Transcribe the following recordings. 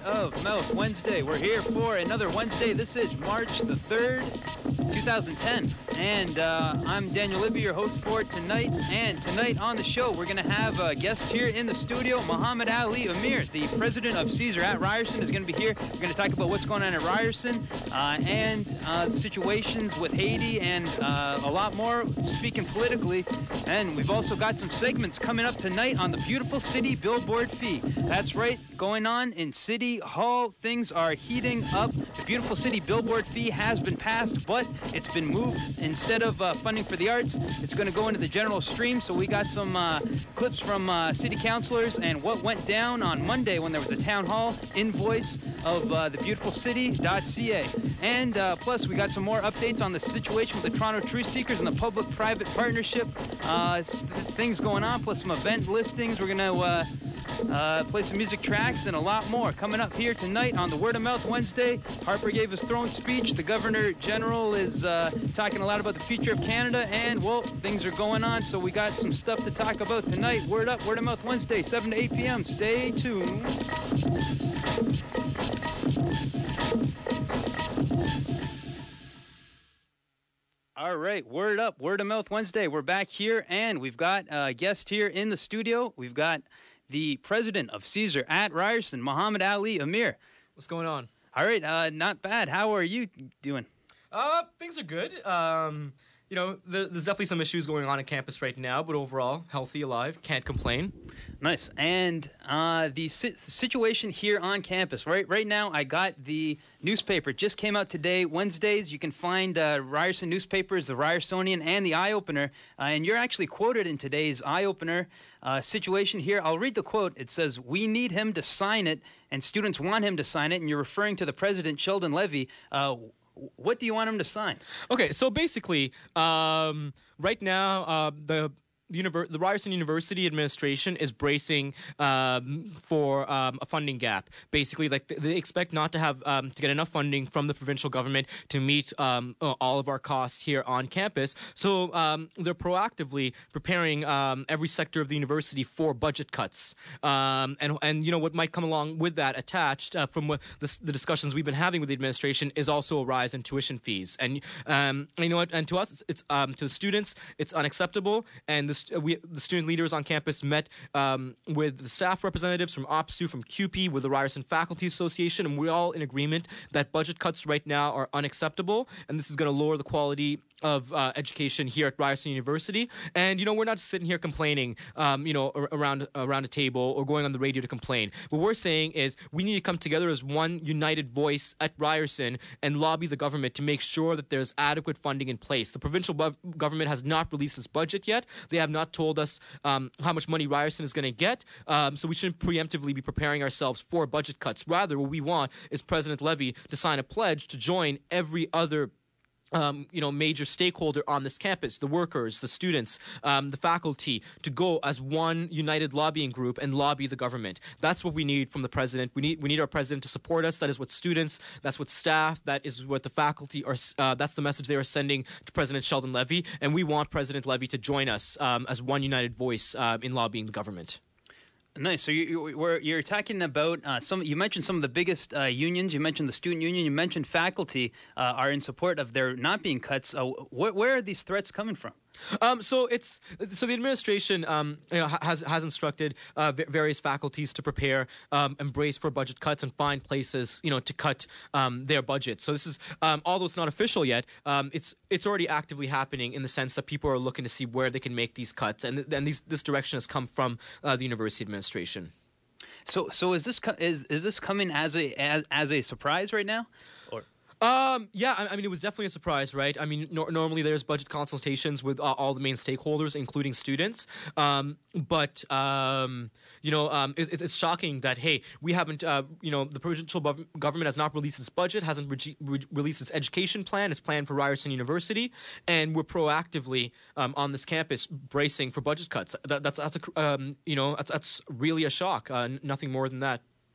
of Mouth Wednesday. We're here for another Wednesday. This is March the 3rd, 2010. And I'm Daniel Libby, your host for tonight. And tonight on the show, we're going to have a guest here in the studio, Muhammad Ali Amir, the president of Caesar at Ryerson, is going to be here. We're going to talk about what's going on at Ryerson and situations with Haiti and a lot more, speaking politically. And we've also got some segments coming up tonight on the beautiful city billboard fee. That's right, going on in City Hall. Things are heating up. The beautiful city billboard fee has been passed, but it's been moved. Instead of funding for the arts, it's going to go into the general stream. So we got some clips from city councilors and what went down on Monday when there was a town hall invoice of the beautiful city.ca. And plus, we got some more updates on the situation with the Toronto Truth Seekers and the public-private partnership. Things going on, plus some event listings. We're going to play some music tracks and a lot more coming up here tonight on the Word of Mouth Wednesday. Harper gave his throne speech. The Governor General is talking a lot about the future of Canada, and, well, things are going on, so we got some stuff to talk about tonight. Word up, Word of Mouth Wednesday, 7 to 8 p.m. Stay tuned. All right, word up, Word of Mouth Wednesday. We're back here, and we've got a guest here in the studio. We've got the president of Caesar at Ryerson, Muhammad Ali Amir. What's going on? All right, not bad. How are you doing? Things are good. There's definitely some issues going on campus right now, but overall, healthy, alive, can't complain. Nice. And the situation here on campus, right now, I got the newspaper. It just came out today. Wednesdays, you can find Ryerson newspapers, the Ryersonian and the Eye Opener. And you're actually quoted in today's Eye Opener situation here. I'll read the quote. It says, "We need him to sign it, and students want him to sign it." And you're referring to the president, Sheldon Levy. What do you want him to sign? Okay, so basically, right now, the Ryerson University administration is bracing for a funding gap. Basically, like they expect not to have to get enough funding from the provincial government to meet all of our costs here on campus. So they're proactively preparing every sector of the university for budget cuts. And you know what might come along with that attached from what the discussions we've been having with the administration is also a rise in tuition fees. And you know what? And to us, it's to the students, it's unacceptable. And the student leaders on campus met with the staff representatives from OPSU, from CUPE, with the Ryerson Faculty Association, and we're all in agreement that budget cuts right now are unacceptable, and this is going to lower the quality of education here at Ryerson University. And, you know, we're not just sitting here complaining, around a table or going on the radio to complain. What we're saying is we need to come together as one united voice at Ryerson and lobby the government to make sure that there's adequate funding in place. The provincial government has not released its budget yet. They have not told us how much money Ryerson is going to get. So we shouldn't preemptively be preparing ourselves for budget cuts. Rather, what we want is President Levy to sign a pledge to join every other major stakeholder on this campus, the workers, the students, the faculty, to go as one united lobbying group and lobby the government. That's what we need from the president. We need our president to support us. That is what students, that's what staff, that is what the faculty are. That's the message they are sending to President Sheldon Levy, and we want President Levy to join us as one united voice in lobbying the government. Nice. So you're talking about you mentioned some of the biggest unions. You mentioned the student union. You mentioned faculty are in support of there not being cuts. Where are these threats coming from? So the administration has instructed various faculties to prepare and brace for budget cuts and find places to cut their budget. So this is although it's not official yet, it's already actively happening in the sense that people are looking to see where they can make these cuts, and this direction has come from the university administration. So is this coming as a surprise right now, or? Yeah, I mean, it was definitely a surprise, right? I mean, normally there's budget consultations with all the main stakeholders, including students. But it's shocking that, hey, we haven't, the provincial government has not released its budget, hasn't released its education plan, its plan for Ryerson University, and we're proactively on this campus bracing for budget cuts. That's really a shock. Nothing more than that.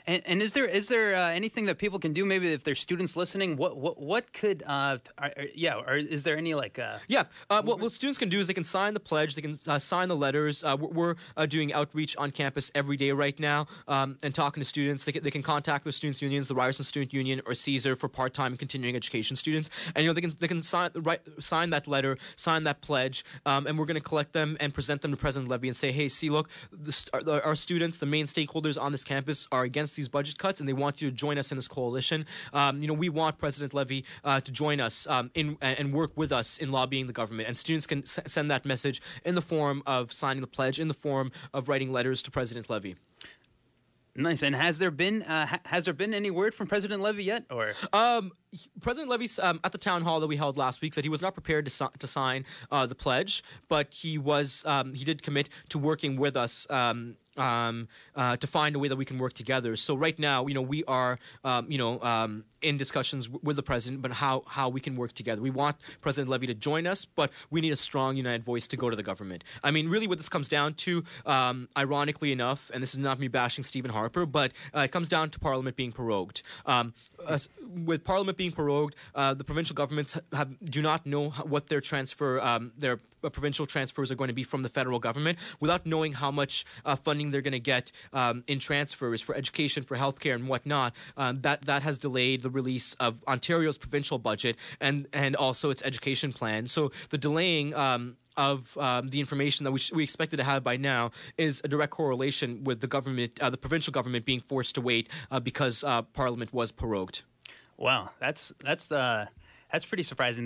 And is there anything that people can do? Maybe if there's students listening, what could or is there any what students can do is they can sign the pledge, they can sign the letters. We're doing outreach on campus every day right now, and talking to students. They can contact their students' unions, the Ryerson Student Union or CSER for part-time and continuing education students, and they can sign that letter, sign that pledge, and we're going to collect them and present them to President Levy and say, hey, see, look, our students, the main stakeholders on this campus, are against these budget cuts, and they want you to join us in this coalition. We want President Levy to join us and work with us in lobbying the government. And students can send that message in the form of signing the pledge, in the form of writing letters to President Levy. Nice. And has there been any word from President Levy yet? Or President Levy at the town hall that we held last week said he was not prepared to sign the pledge, but he did commit to working with us to find a way that we can work together. So right now, we are in discussions with the president, but how we can work together. We want President Levy to join us, but we need a strong, united voice to go to the government. I mean, really, what this comes down to, ironically enough, and this is not me bashing Stephen Harper, but it comes down to Parliament being prorogued. With Parliament being prorogued, the provincial governments do not know what their provincial transfers are going to be from the federal government without knowing how much funding they're going to get in transfers for education, for healthcare, and whatnot. That has delayed the release of Ontario's provincial budget and also its education plan. So the delaying of the information that we expected to have by now is a direct correlation with the government, the provincial government, being forced to wait because Parliament was prorogued. Wow, that's pretty surprising.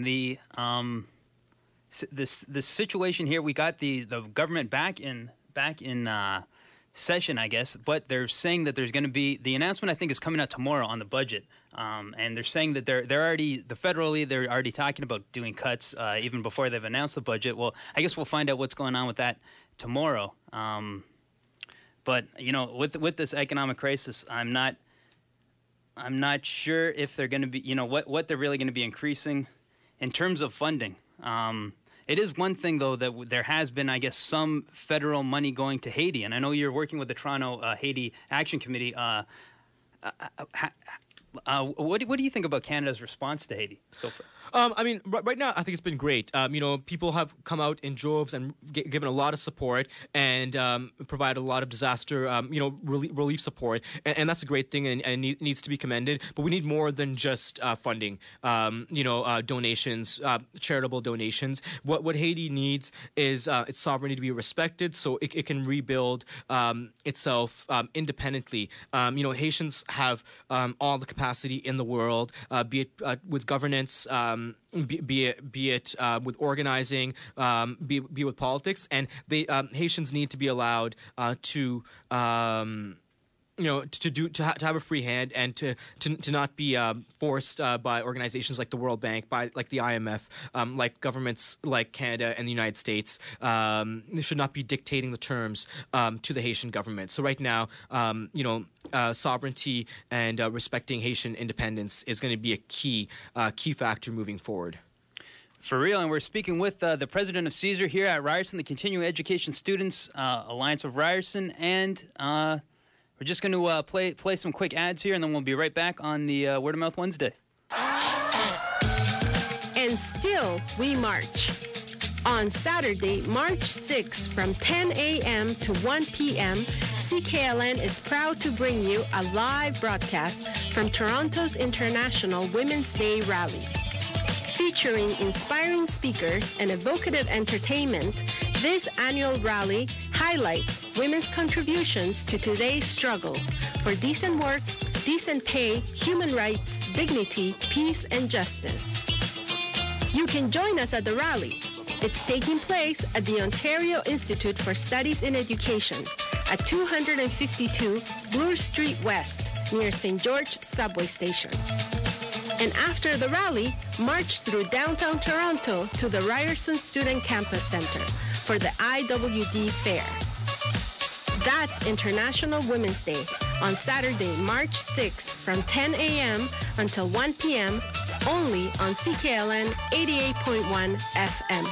This situation here, we got the government back in session, I guess, but they're saying that there's going to be the announcement. I think is coming out tomorrow on the budget, and they're saying that they're already federally they're already talking about doing cuts even before they've announced the budget. Well, I guess we'll find out what's going on with that tomorrow. But with this economic crisis, I'm not sure if they're going to be what they're really going to be increasing in terms of funding. It is one thing, though, that there has been, I guess, some federal money going to Haiti. And I know you're working with the Toronto Haiti Action Committee. What do you think about Canada's response to Haiti so far? Right now, I think it's been great. People have come out in droves and given a lot of support and provided a lot of disaster, relief support, and that's a great thing and needs to be commended. But we need more than just funding. Donations, charitable donations. What Haiti needs is its sovereignty to be respected, so it can rebuild itself independently. Haitians have all the capacity in the world, be it with governance. Be it with organizing, be with politics, and Haitians need to be allowed to have a free hand and to not be forced by organizations like the World Bank, like the IMF, like governments like Canada and the United States. They should not be dictating the terms to the Haitian government. So right now, sovereignty and respecting Haitian independence is going to be a key factor moving forward. For real, and we're speaking with the president of CSER here at Ryerson, the Continuing Education Students Alliance of Ryerson, and we're just going to play some quick ads here, and then we'll be right back on the Word of Mouth Wednesday. And still, we march. On Saturday, March 6, from 10 a.m. to 1 p.m., CKLN is proud to bring you a live broadcast from Toronto's International Women's Day Rally. Featuring inspiring speakers and evocative entertainment, this annual rally highlights women's contributions to today's struggles for decent work, decent pay, human rights, dignity, peace, and justice. You can join us at the rally. It's taking place at the Ontario Institute for Studies in Education at 252 Bloor Street West near St. George Subway Station. And after the rally, march through downtown Toronto to the Ryerson Student Campus Center for the IWD Fair. That's International Women's Day on Saturday, March 6 from 10 a.m. until 1 p.m. only on CKLN 88.1 FM.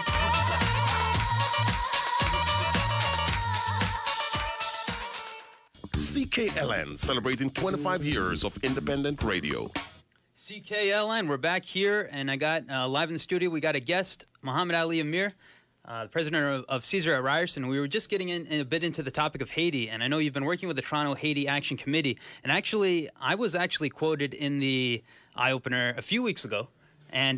CKLN, celebrating 25 years of independent radio. CKLN, we're back here, and I got live in the studio, we got a guest, Muhammad Ali Amir, the president of Caesar at Ryerson. We were just getting in a bit into the topic of Haiti, and I know you've been working with the Toronto Haiti Action Committee, and actually, I was actually quoted in the eye-opener a few weeks ago. And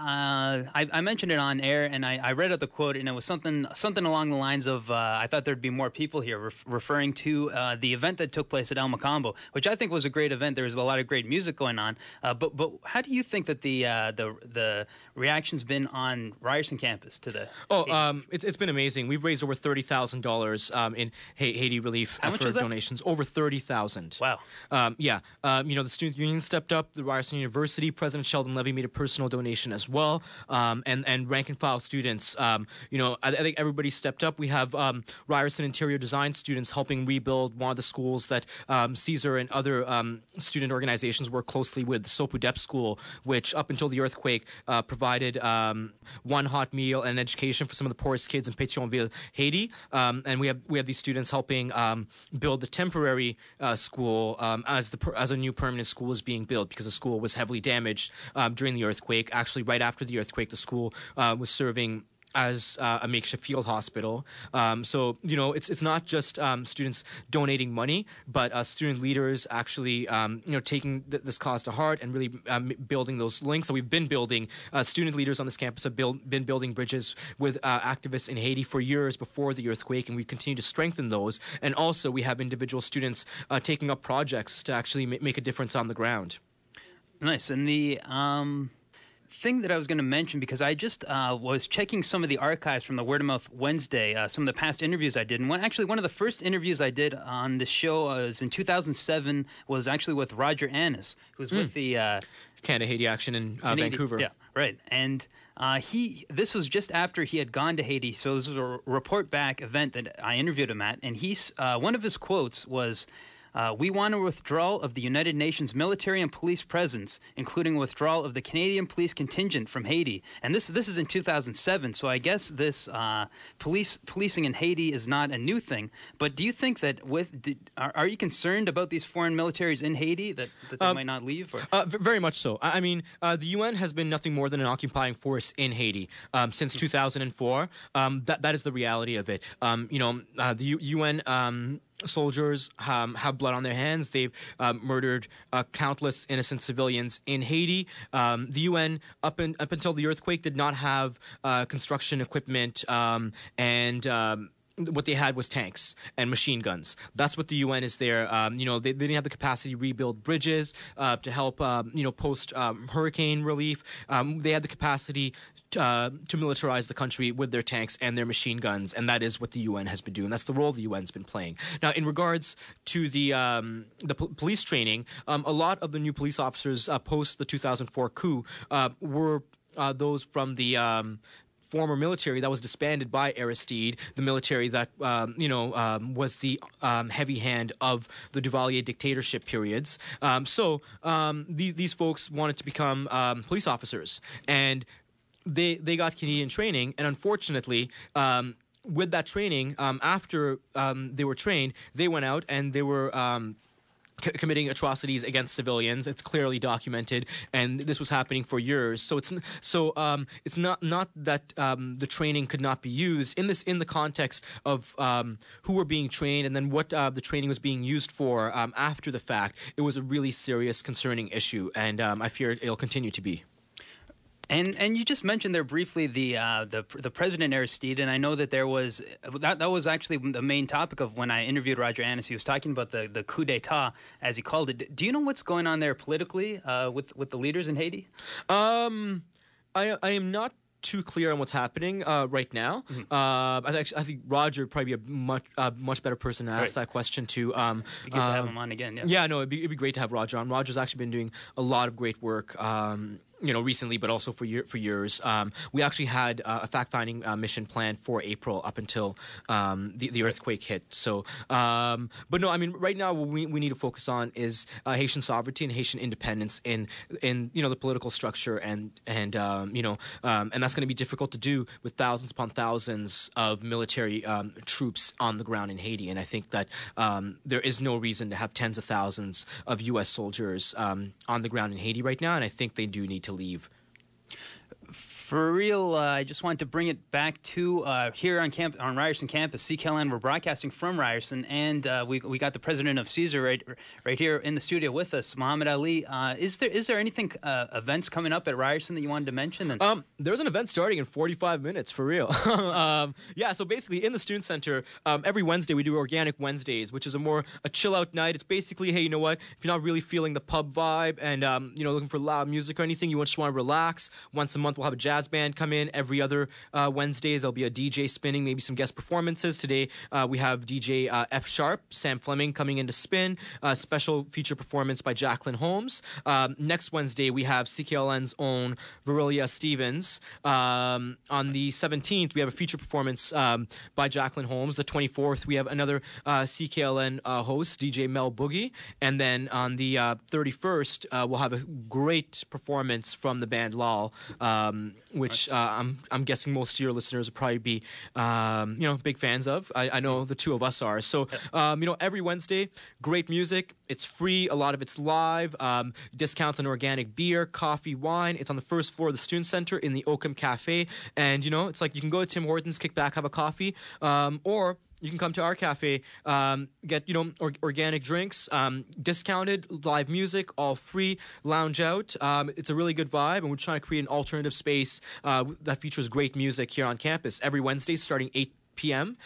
I mentioned it on air, and I read out the quote, and it was something along the lines of, I thought there'd be more people here, referring to the event that took place at El Macambo, which I think was a great event. There was a lot of great music going on. But how do you think that the reaction's been on Ryerson campus to the? It's been amazing. We've raised over $30,000 in Haiti relief effort donations. Over $30,000. Wow. The student union stepped up. The Ryerson University President Sheldon Levy made a personal donation as well, and rank and file students. I think everybody stepped up. We have Ryerson interior design students helping rebuild one of the schools that Caesar and other student organizations work closely with, the Sopu Dep School, which up until the earthquake provided one hot meal and education for some of the poorest kids in Pétionville, Haiti. And we have these students helping build the temporary school as a new permanent school is being built, because the school was heavily damaged during the earthquake. Actually, right after the earthquake, the school was serving as a makeshift field hospital. It's not just students donating money, but student leaders actually, taking this cause to heart and really building those links. So we've been building, student leaders on this campus have been building bridges with activists in Haiti for years before the earthquake, and we continue to strengthen those. And also we have individual students taking up projects to actually make a difference on the ground. Nice. And the thing that I was going to mention, because I just was checking some of the archives from the Word of Mouth Wednesday, some of the past interviews I did. And one of the first interviews I did on this show was in 2007, was actually with Roger Annis, who's with the Canada Haiti Action in Vancouver. Yeah, right. And this was just after he had gone to Haiti. So this was a report back event that I interviewed him at. And one of his quotes was, "We want a withdrawal of the United Nations military and police presence, including a withdrawal of the Canadian police contingent from Haiti." And this is in 2007, so I guess this policing in Haiti is not a new thing. But do you think that are you concerned about these foreign militaries in Haiti that they might not leave? Very much so. I mean, the UN has been nothing more than an occupying force in Haiti since 2004. That is the reality of it. The UN. Soldiers have blood on their hands. They've murdered countless innocent civilians in Haiti. The UN, up until the earthquake, did not have construction equipment and what they had was tanks and machine guns. That's what the UN is there. They didn't have the capacity to rebuild bridges to help, post hurricane relief. They had the capacity to militarize the country with their tanks and their machine guns, and that is what the UN has been doing. That's the role the UN's been playing. Now, in regards to the police training, a lot of the new police officers post the 2004 coup were those from the former military that was disbanded by Aristide, the military that was the heavy hand of the Duvalier dictatorship periods. These folks wanted to become police officers, and they got Canadian training, and unfortunately, with that training, after they were trained, they went out and they were committing atrocities against civilians. It's clearly documented, and this was happening for years. So it's not that the training could not be used in the context of who were being trained, and then what the training was being used for after the fact. It was a really serious, concerning issue, and I fear it'll continue to be. And you just mentioned there briefly the President Aristide, and I know that there was that was actually the main topic of when I interviewed Roger Annis. He was talking about the coup d'état, as he called it. Do you know what's going on there politically with the leaders in Haiti? I am not too clear on what's happening right now. Mm-hmm. I think Roger would probably be a much better person to ask that question to. It'd be good to have him on again. Yeah, no, it'd be great to have Roger on. Roger's actually been doing a lot of great work recently, but also for years. We actually had a fact-finding mission planned for April up until the earthquake hit. So, but no, I mean, right now what we need to focus on is Haitian sovereignty and Haitian independence in the political structure, and that's going to be difficult to do with thousands upon thousands of military troops on the ground in Haiti. And I think that there is no reason to have tens of thousands of U.S. soldiers on the ground in Haiti right now, and I think they do need to leave. For real, I just wanted to bring it back to here on Ryerson campus, CKLN. We're broadcasting from Ryerson, and we got the president of Caesar right here in the studio with us, Muhammad Ali. Is there anything events coming up at Ryerson that you wanted to mention? There's an event starting in 45 minutes, for real. So basically in the Student Center, every Wednesday we do Organic Wednesdays, which is a chill-out night. It's basically, hey, you know what? If you're not really feeling the pub vibe and looking for loud music or anything, you just want to relax. Once a month we'll have a jazz band come in. Every other Wednesdays there'll be a DJ spinning, maybe some guest performances. Today we have DJ F Sharp, Sam Fleming coming in to spin. Special feature performance by Jacqueline Holmes. Next Wednesday we have CKLN's own Virilia Stevens. On the 17th we have a feature performance by Jacqueline Holmes. The 24th we have another CKLN host, DJ Mel Boogie. And then on the 31st we'll have a great performance from the band Lal, which I'm guessing most of your listeners will probably be, big fans of. I know the two of us are. So, every Wednesday, great music. It's free. A lot of it's live. Discounts on organic beer, coffee, wine. It's on the first floor of the Student Center in the Oakham Cafe. And, it's like you can go to Tim Hortons, kick back, have a coffee, or you can come to our cafe, get organic drinks, discounted, live music, all free, lounge out. It's a really good vibe, and we're trying to create an alternative space that features great music here on campus every Wednesday starting 8 p.m.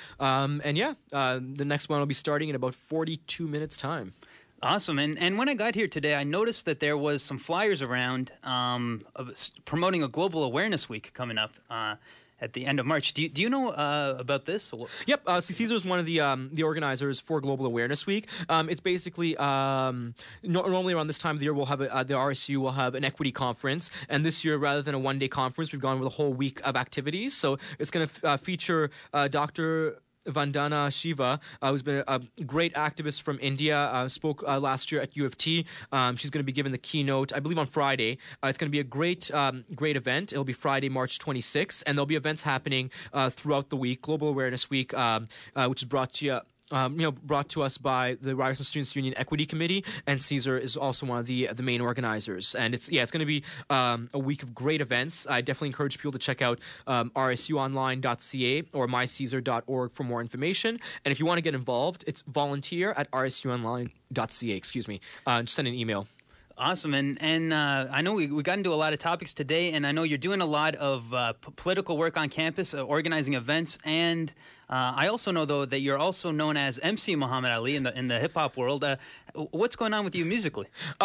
The next one will be starting in about 42 minutes time. Awesome. And when I got here today, I noticed that there was some flyers around promoting a Global Awareness Week coming up at the end of March. Do you know about this? Yep. Caesar is one of the organizers for Global Awareness Week. It's basically normally around this time of the year we'll have the RSU will have an equity conference, and this year rather than a one-day conference, we've gone with a whole week of activities. So it's going to feature Dr. Vandana Shiva, who's been a great activist from India, spoke last year at U of T. She's going to be giving the keynote, I believe, on Friday. It's going to be a great event. It'll be Friday, March 26th, and there'll be events happening throughout the week. Global Awareness Week, which is brought to you. Brought to us by the Ryerson Students Union Equity Committee, and Caesar is also one of the main organizers. And it's going to be a week of great events. I definitely encourage people to check out rsuonline.ca or mycaesar.org for more information. And if you want to get involved, it's volunteer at rsuonline.ca. Excuse me. Just send an email. Awesome. And I know we got into a lot of topics today, and I know you're doing a lot of political work on campus, organizing events, and I also know, though, that you're also known as MC Muhammad Ali in the hip-hop world. What's going on with you musically?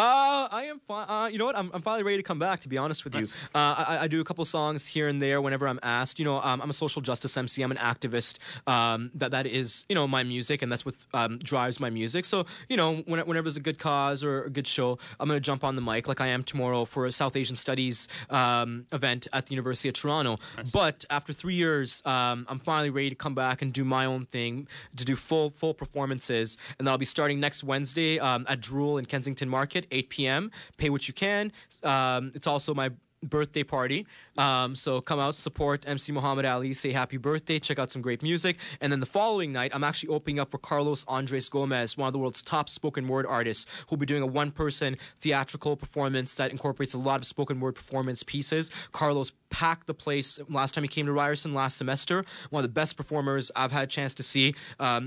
I am fine. You know what? I'm finally ready to come back, to be honest with you. I do a couple songs here and there whenever I'm asked. I'm a social justice MC. I'm an activist. That is, my music, and that's what drives my music. So, whenever there's a good cause or a good show, I'm going to jump on the mic like I am tomorrow for a South Asian Studies event at the University of Toronto. Nice. But after 3 years, I'm finally ready to come back and do my own thing, to do full performances, and that'll be starting next Wednesday at Drool in Kensington Market, 8 p.m. Pay what you can. It's also my birthday party, so come out, support MC Muhammad Ali, say happy birthday, check out some great music. And then the following night, I'm actually opening up for Carlos Andres Gomez, one of the world's top spoken word artists, who'll be doing a one-person theatrical performance that incorporates a lot of spoken word performance pieces. Carlos packed the place last time he came to Ryerson last semester. One of the best performers I've had a chance to see,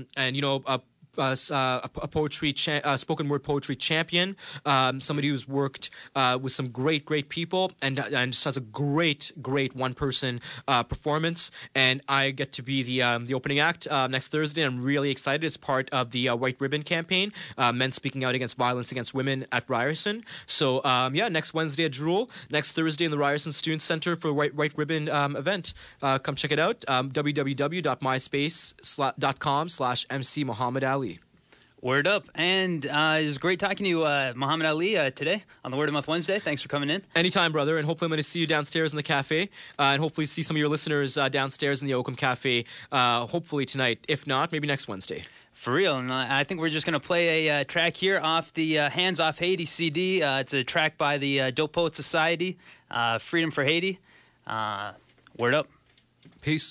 a spoken word poetry champion, somebody who's worked with some great people, and just has a great one-person performance. And I get to be the opening act next Thursday. I'm really excited. It's part of the White Ribbon campaign, men speaking out against violence against women at Ryerson. So next Wednesday at Drool, next Thursday in the Ryerson Student Center for White Ribbon event. Come check it out. www.myspace.com/MC Muhammad Ali. Word up. And it was great talking to you, Muhammad Ali, today on the Word of Mouth Wednesday. Thanks for coming in. Anytime, brother. And hopefully I'm going to see you downstairs in the cafe. And hopefully see some of your listeners downstairs in the Oakham Cafe, hopefully tonight. If not, maybe next Wednesday. For real. And I think we're just going to play a track here off the Hands Off Haiti CD. It's a track by the Dope Poet Society, Freedom for Haiti. Word up. Peace.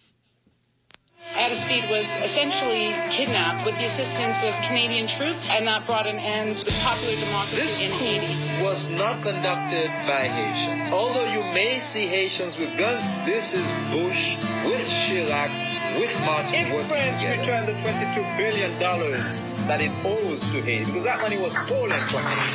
Aristide was essentially kidnapped with the assistance of Canadian troops, and that brought an end to popular democracy in Haiti. This coup was not conducted by Haitians. Although you may see Haitians with guns, this is Bush with Chirac with Martin. If France returned the $22 billion that it owes to Haiti, because that money was stolen from Haiti,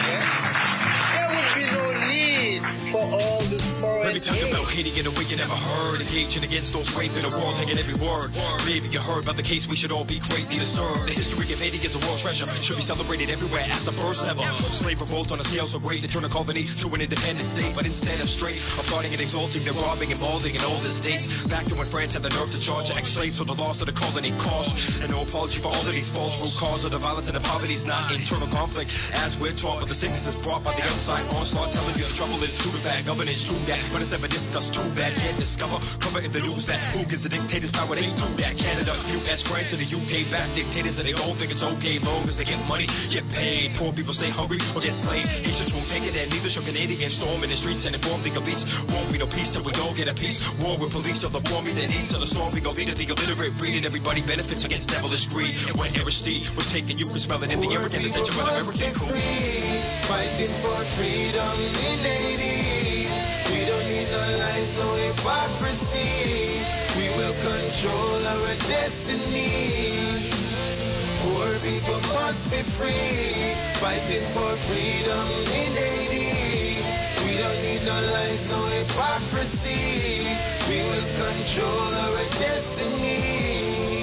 there would be no need for all this foreign Let me talk aid. about Haiti in a way you never heard. Engaging against those raping the world, taking every word. Maybe you heard about the case, we should all be greatly disturbed. The history of Haiti is a world treasure, should be celebrated everywhere as the first ever. Slave revolt on a scale so great, they turn a colony to an independent state. But instead of straight, applauding and exalting, they're robbing and mauling in all the states. Back to when France had the nerve to charge ex-slaves for the loss of the colony cost. And no apology for all of these false root cause of the violence and the poverty is not internal conflict, as we're taught, but the sickness is brought by the outside onslaught, telling you the trouble is too bad. Governance true that, but it's never discussed. Too bad. Can't discover, cover in the news that who gives the dictators power? They do that. Canada, U.S., France, and the UK back dictators, and they all think it's okay long as they get money, get paid. Poor people stay hungry or get slaved. Haitians won't take it, and neither shall Canadians storm in the streets and inform the elites. Won't be no peace till we all get a peace. War with police till the poor meet their needs. Till the storm we go leader, the illiterate breeding. Everybody benefits against devilish greed. And when Aristide was taken, you could smell it in the air again. The stench of an American cool. Fighting for freedom in Haiti. We don't need no lies, no hypocrisy. We will control our destiny. Poor people must be free. Fighting for freedom in Haiti. We don't need no lies, no hypocrisy. We will control our destiny.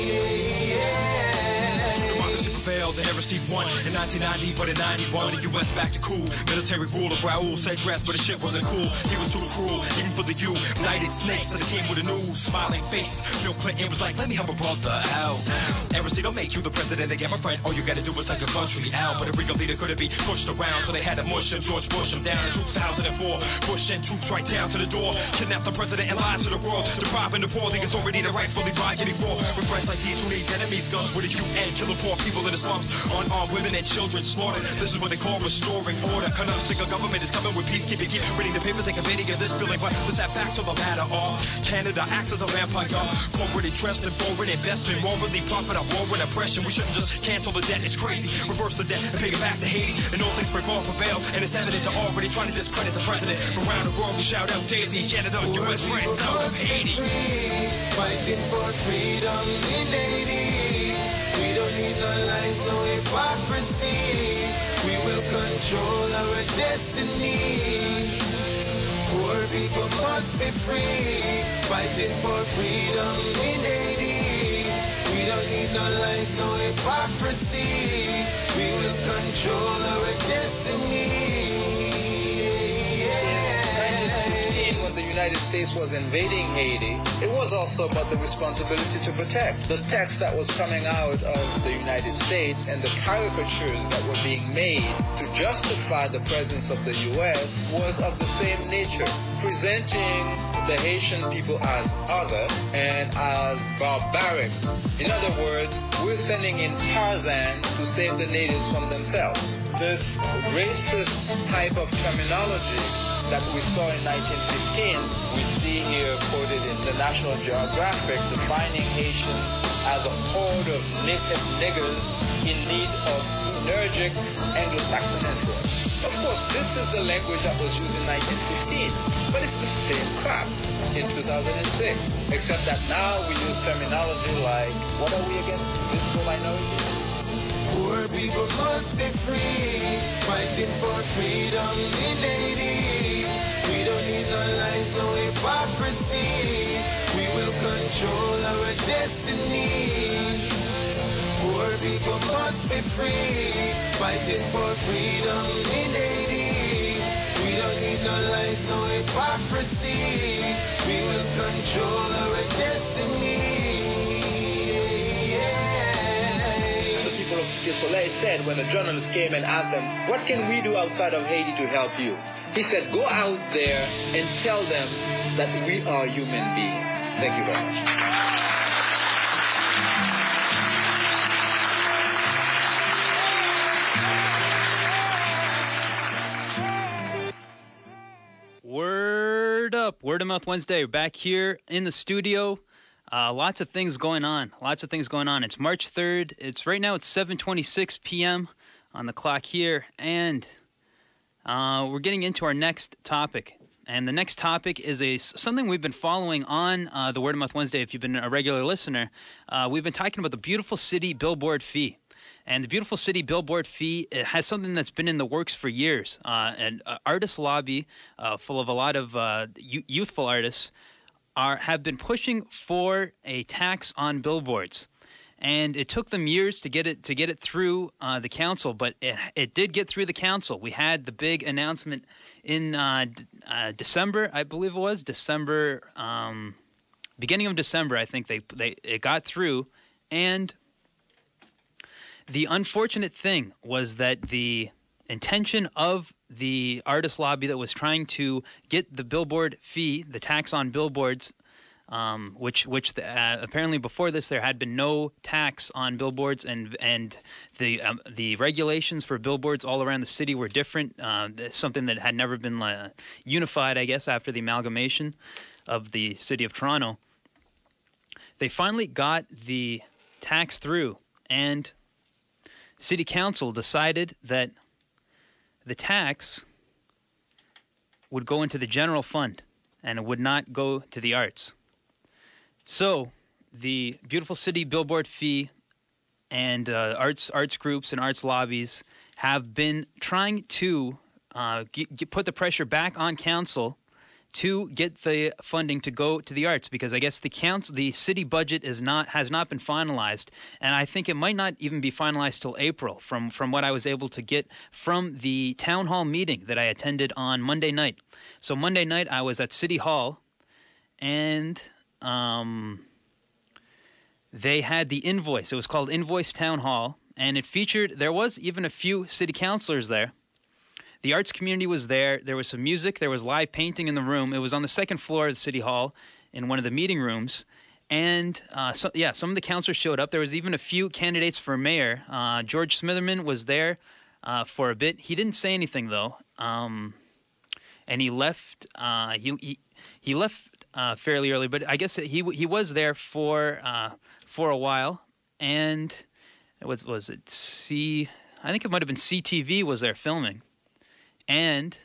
Democracy prevailed and Aristide won in 1990, but in 91 the U.S. back to cool. Military rule of Raul Cedras, but the shit wasn't cool. He was too cruel, even for the United Snakes. As it came with a new smiling face, Bill Clinton was like, let me help a brother out. Aristide, I'll make you the president again, my friend. All you gotta do is like a country out. But a regal leader couldn't be pushed around, so they had to mush and George Bush him down in 2004. Bush and troops right down to the door, kidnapped the president and lied to the world, depriving the poor the authority to rightfully bargain for. With friends like these who need enemies, guns with the UN, killing poor people in the slums, unarmed women and children slaughtered. This is what they call restoring order. Canucks think a government is coming with peacekeeping. Keep reading the papers, they conveying of this feeling, but the sad facts of the matter are Canada acts as a vampire, corporate interest in foreign investment, morally profit of war and oppression. We shouldn't just cancel the debt, it's crazy. Reverse the debt and pay it back to Haiti, and all things prevail, and it's evident to already trying to discredit the president. Around the world we shout out daily, Canada, U.S. friends out of Haiti. Fighting for freedom in Haiti. We don't need no lies, no hypocrisy. We will control our destiny. Poor people must be free. Fighting for freedom in Haiti. We don't need no lies, no hypocrisy. We will control our destiny. When the United States was invading Haiti, it was also about the responsibility to protect. The text that was coming out of the United States and the caricatures that were being made to justify the presence of the U.S. was of the same nature, presenting the Haitian people as other and as barbaric. In other words, we're sending in Tarzan to save the natives from themselves. This racist type of terminology that we saw in 1915, we see here quoted in the National Geographic, defining Haitians as a horde of naked niggers in need of energetic Anglo-Saxon influence. Of course, this is the language that was used in 1915, but it's the same crap in 2006, except that now we use terminology like, what are we against? Visible minorities? Poor people must be free, fighting for freedom in Haiti. We don't need no lies, no hypocrisy. We will control our destiny. Poor people must be free, fighting for freedom in Haiti. We don't need no lies, no hypocrisy. We will control our destiny. Soleil said when a journalist came and asked him, what can we do outside of Haiti to help you? He said, go out there and tell them that we are human beings. Thank you very much. Word up, Word of Mouth Wednesday. We're back here in the studio. Lots of things going on. It's March 3rd. Right now it's 7:26 p.m. on the clock here, and we're getting into our next topic. And the next topic is something we've been following on the Word of Mouth Wednesday. If you've been a regular listener, we've been talking about the Beautiful City Billboard Fee. And the Beautiful City Billboard Fee has something that's been in the works for years. An artist lobby full of a lot of youthful artists have been pushing for a tax on billboards. And it took them years to get it through the council, but it did get through the council. We had the big announcement in December, I believe it was December, beginning of December. I think it got through, and the unfortunate thing was that the intention of the artist lobby that was trying to get the billboard fee, the tax on billboards, which apparently before this there had been no tax on billboards, and the regulations for billboards all around the city were different. Something that had never been unified, I guess, after the amalgamation of the city of Toronto. They finally got the tax through, and City Council decided that the tax would go into the general fund and it would not go to the arts. So the Beautiful City Billboard Fee and arts groups and arts lobbies have been trying to put the pressure back on council to get the funding to go to the arts, because I guess the city budget has not been finalized, and I think it might not even be finalized till April from what I was able to get from the town hall meeting that I attended on Monday night. So Monday night I was at City Hall, and they had the Invoice. It was called Invoice Town Hall, and there was even a few city councilors there. The arts community was there. There was some music. There was live painting in the room. It was on the second floor of the City Hall in one of the meeting rooms. And, some of the councilors showed up. There was even a few candidates for mayor. George Smitherman was there for a bit. He didn't say anything, though. And he left he left fairly early. But I guess he was there for a while. And was it I think it might have been CTV was there filming. And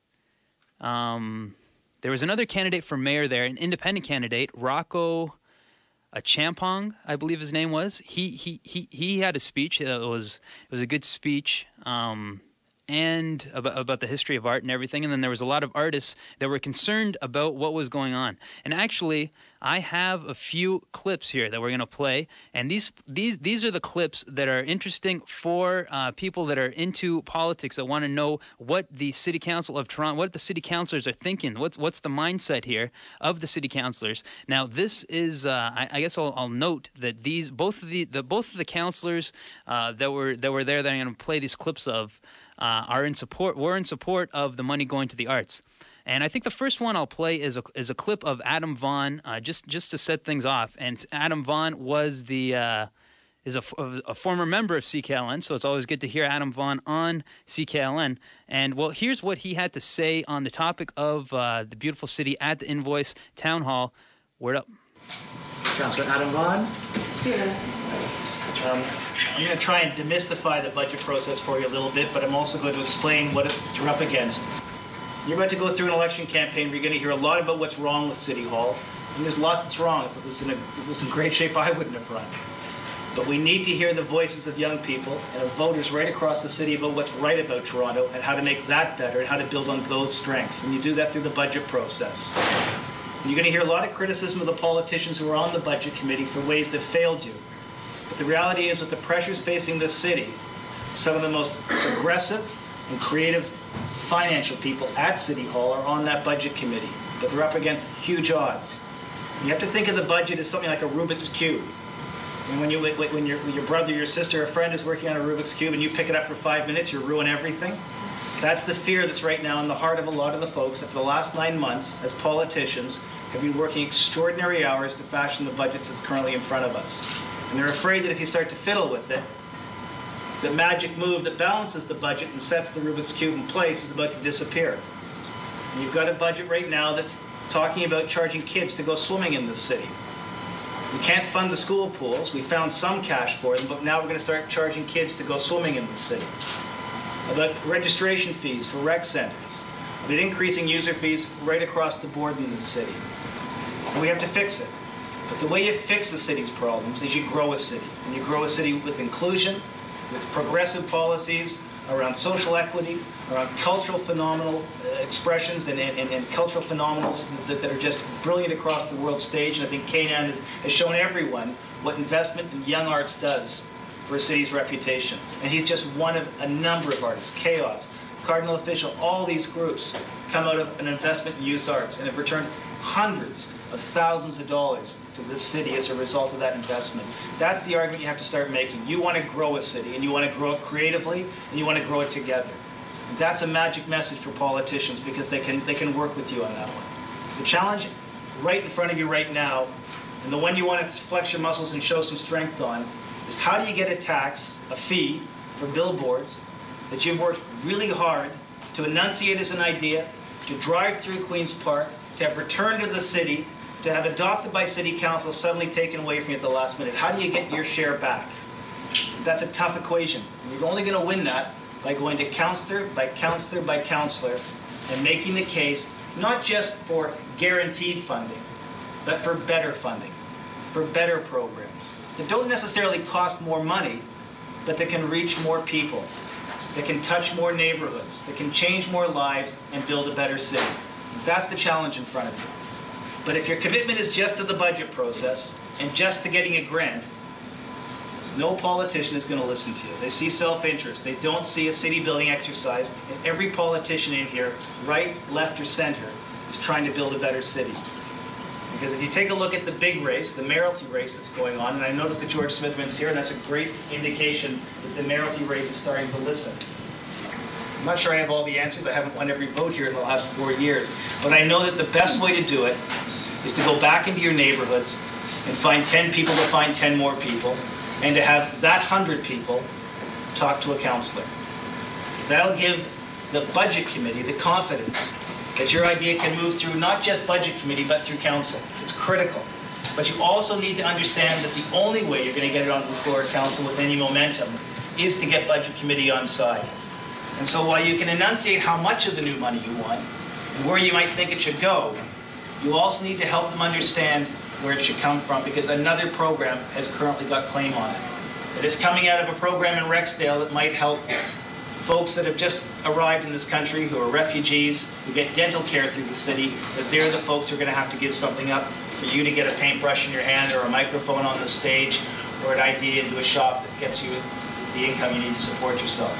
there was another candidate for mayor there, an independent candidate, Rocco Champong, I believe his name was. He had a speech. It was a good speech, and about the history of art and everything. And then there was a lot of artists that were concerned about what was going on. And actually, I have a few clips here that we're going to play, and these are the clips that are interesting for people that are into politics, that want to know what the City Council of Toronto, what the city councilors are thinking, what's the mindset here of the city councilors. Now, this is I guess I'll note that both of the councilors that were there that I'm going to play these clips of were in support of the money going to the arts. And I think the first one I'll play is a clip of Adam Vaughan, just to set things off. And Adam Vaughan was is a former member of CKLN, so it's always good to hear Adam Vaughan on CKLN. And well, here's what he had to say on the topic of the beautiful city at the Invoice Town Hall. Word up. Councillor Adam Vaughan. See you. I'm going to try and demystify the budget process for you a little bit, but I'm also going to explain what you're up against. You're about to go through an election campaign where you're going to hear a lot about what's wrong with City Hall. And there's lots that's wrong. If it was in great shape, I wouldn't have run. But we need to hear the voices of young people and of voters right across the city about what's right about Toronto and how to make that better and how to build on those strengths. And you do that through the budget process. And you're going to hear a lot of criticism of the politicians who are on the budget committee for ways that failed you. But the reality is, with the pressures facing this city, some of the most aggressive and creative financial people at City Hall are on that budget committee, but they're up against huge odds. You have to think of the budget as something like a Rubik's Cube. And when your brother, your sister, or friend is working on a Rubik's Cube and you pick it up for 5 minutes, you ruin everything. That's the fear that's right now in the heart of a lot of the folks that for the last 9 months, as politicians, have been working extraordinary hours to fashion the budgets that's currently in front of us. And they're afraid that if you start to fiddle with it, the magic move that balances the budget and sets the Rubik's Cube in place is about to disappear. And you've got a budget right now that's talking about charging kids to go swimming in this city. We can't fund the school pools. We found some cash for them, but now we're going to start charging kids to go swimming in the city. About registration fees for rec centers. About increasing user fees right across the board in the city. And we have to fix it. But the way you fix a city's problems is you grow a city. And you grow a city with inclusion, with progressive policies around social equity, around cultural phenomenal expressions and cultural phenomenals that are just brilliant across the world stage. And I think Kainan has shown everyone what investment in young arts does for a city's reputation. And he's just one of a number of artists. Chaos, Cardinal Official, all these groups come out of an investment in youth arts and have returned hundreds of thousands of dollars to this city as a result of that investment. That's the argument you have to start making. You want to grow a city, and you want to grow it creatively, and you want to grow it together. And that's a magic message for politicians because they can work with you on that one. The challenge right in front of you right now, and the one you want to flex your muscles and show some strength on, is how do you get a tax, a fee, for billboards that you've worked really hard to enunciate as an idea, to drive through Queen's Park, to have returned to the city, to have adopted by City Council, suddenly taken away from you at the last minute. How do you get your share back? That's a tough equation. And you're only going to win that by going to councillor by councillor by councillor and making the case not just for guaranteed funding, but for better funding, for better programs that don't necessarily cost more money, but that can reach more people, that can touch more neighborhoods, that can change more lives and build a better city. That's the challenge in front of you. But if your commitment is just to the budget process and just to getting a grant, no politician is going to listen to you. They see self-interest. They don't see a city-building exercise. And every politician in here, right, left, or center, is trying to build a better city. Because if you take a look at the big race, the mayoralty race that's going on, and I noticed that George Smithman's here, and that's a great indication that the mayoralty race is starting to listen. I'm not sure I have all the answers. I haven't won every vote here in the last 4 years. But I know that the best way to do it is to go back into your neighborhoods and find 10 people to find 10 more people, and to have that 100 people talk to a councillor. That'll give the budget committee the confidence that your idea can move through not just budget committee, but through council. It's critical. But you also need to understand that the only way you're going to get it onto the floor of council with any momentum is to get budget committee on side. And so while you can enunciate how much of the new money you want and where you might think it should go, you also need to help them understand where it should come from, because another program has currently got claim on it. It is coming out of a program in Rexdale that might help folks that have just arrived in this country, who are refugees, who get dental care through the city, that they're the folks who are going to have to give something up for you to get a paintbrush in your hand or a microphone on the stage or an idea into a shop that gets you the income you need to support yourself.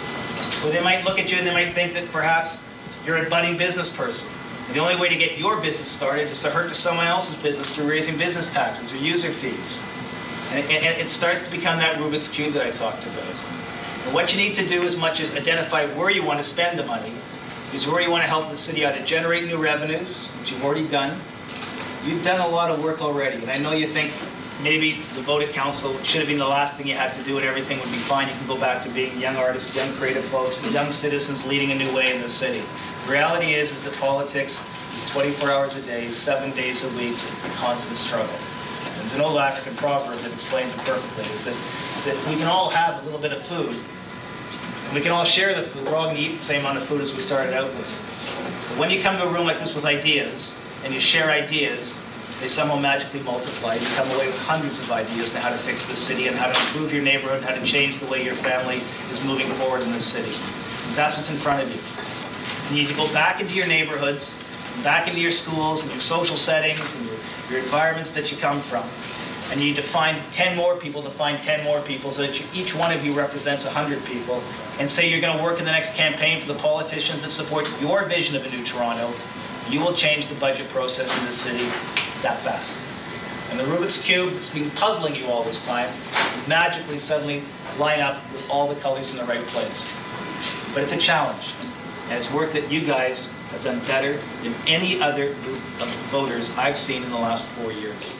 Or they might look at you and they might think that perhaps you're a budding business person. And the only way to get your business started is to hurt someone else's business through raising business taxes or user fees. And it starts to become that Rubik's Cube that I talked about. And what you need to do, as much as identify where you want to spend the money, is where you want to help the city out to generate new revenues, which you've already done. You've done a lot of work already, and I know you think maybe the vote at council should have been the last thing you had to do and everything would be fine. You can go back to being young artists, young creative folks, young citizens leading a new way in the city. The reality is that politics is 24 hours a day, 7 days a week. It's a constant struggle. And there's an old African proverb that explains it perfectly, is that we can all have a little bit of food, and we can all share the food. We're all going to eat the same amount of food as we started out with. But when you come to a room like this with ideas, and you share ideas, they somehow magically multiply. You come away with hundreds of ideas on how to fix the city and how to improve your neighborhood, how to change the way your family is moving forward in this city. And that's what's in front of you. You need to go back into your neighborhoods, back into your schools and your social settings and your environments that you come from. And you need to find 10 more people to find 10 more people so that each one of you represents 100 people. And say you're going to work in the next campaign for the politicians that support your vision of a new Toronto. You will change the budget process in the city that fast. And the Rubik's Cube that's been puzzling you all this time will magically suddenly line up with all the colors in the right place. But it's a challenge, and it's work that you guys have done better than any other group of voters I've seen in the last 4 years.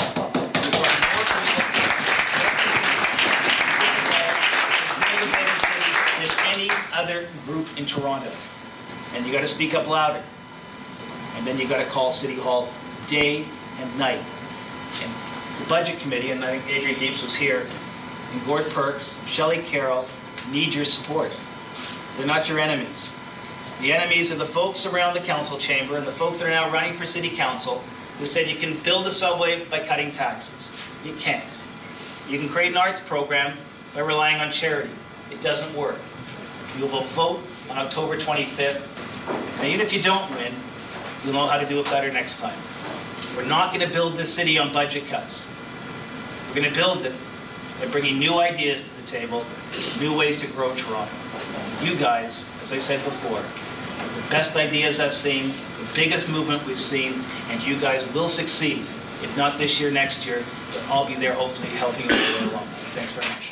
Any other group in Toronto, and you got to speak up louder, and then you got to call City Hall day and night. And the Budget Committee, and I think Adrian Heaps was here, and Gord Perks, Shelley Carroll need your support. They're not your enemies. The enemies are the folks around the council chamber and the folks that are now running for City Council who said you can build a subway by cutting taxes. You can't. You can create an arts program by relying on charity. It doesn't work. You will vote on October 25th. And even if you don't win, you'll know how to do it better next time. We're not going to build this city on budget cuts. We're going to build it by bringing new ideas to the table, new ways to grow Toronto. You guys, as I said before, have the best ideas I've seen, the biggest movement we've seen, and you guys will succeed. If not this year, next year, but I'll be there hopefully helping you all along. Thanks very much.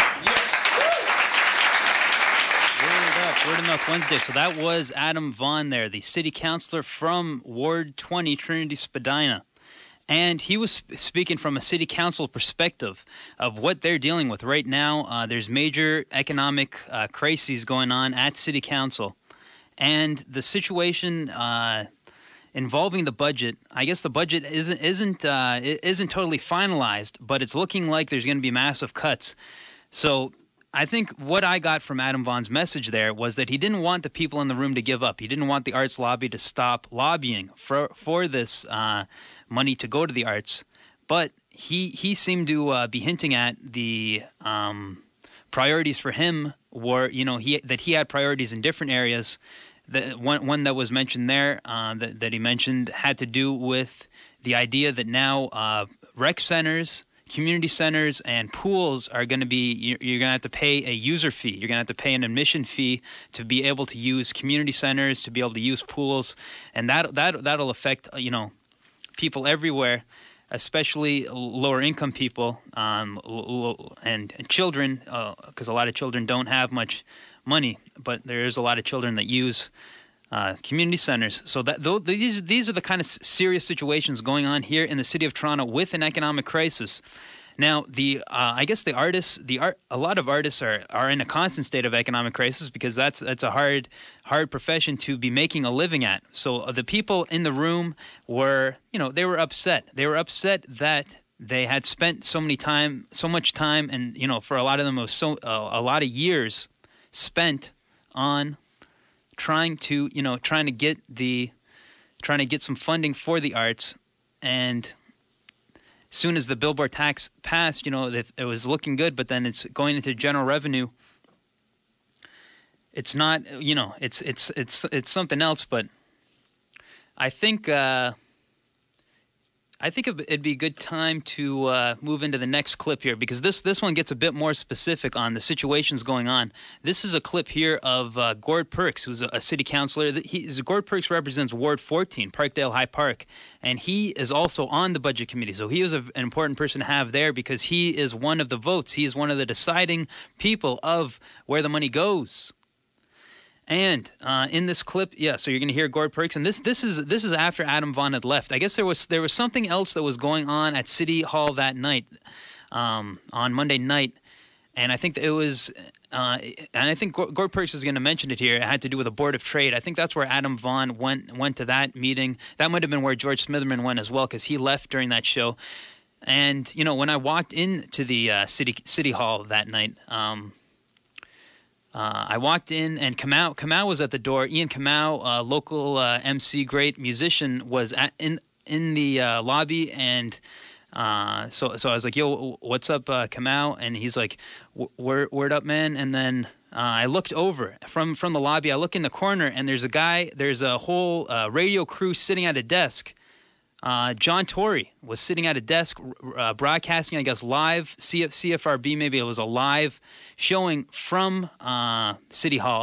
Word Enough Wednesday. So that was Adam Vaughan there, the city councillor from Ward 20, Trinity Spadina. And he was speaking from a city council perspective of what they're dealing with right now. There's major economic crises going on at city council. And the situation involving the budget, I guess the budget isn't totally finalized, but it's looking like there's going to be massive cuts. So I think what I got from Adam Vaughan's message there was that he didn't want the people in the room to give up. He didn't want the arts lobby to stop lobbying for this money to go to the arts. But he seemed to be hinting at the priorities for him were, that he had priorities in different areas. The one that was mentioned there that he mentioned had to do with the idea that now rec centers, community centers, and pools are going to be, you're going to have to pay a user fee. You're going to have to pay an admission fee to be able to use community centers, to be able to use pools. And that'll affect, people everywhere, especially lower income people and children, because a lot of children don't have much money, but there is a lot of children that use community centers. So these are the kind of serious situations going on here in the city of Toronto with an economic crisis. Now, I guess a lot of artists are in a constant state of economic crisis because that's a hard profession to be making a living at. So the people in the room were, they were upset. They were upset that they had spent so much time, and for a lot of them it was a lot of years spent on trying to get some funding for the arts. And as soon as the billboard tax passed, it was looking good, but then it's going into general revenue. It's not, it's something else. But I think it'd be a good time to move into the next clip here, because this one gets a bit more specific on the situations going on. This is a clip here of Gord Perks, who's a city councillor. Gord Perks represents Ward 14, Parkdale High Park, and he is also on the Budget Committee. So he was an important person to have there because he is one of the votes. He is one of the deciding people of where the money goes. And in this clip, so you're going to hear Gord Perks, and this is after Adam Vaughan had left. I guess there was something else that was going on at City Hall that night, on Monday night, and I think it was, and I think Gord Perks is going to mention it here. It had to do with the Board of Trade. I think that's where Adam Vaughan went to that meeting. That might have been where George Smitherman went as well, because he left during that show. And when I walked into the City Hall that night. I walked in, and Kamau was at the door. Ian Kamau, local MC, great musician, was in the lobby, and so I was like, "Yo, what's up, Kamau?" And he's like, "Word up, man." And then I looked over from the lobby. I look in the corner, and there's a whole radio crew sitting at a desk. John Tory was sitting at a desk broadcasting, I guess, live, CFRB, maybe it was a live showing from City Hall.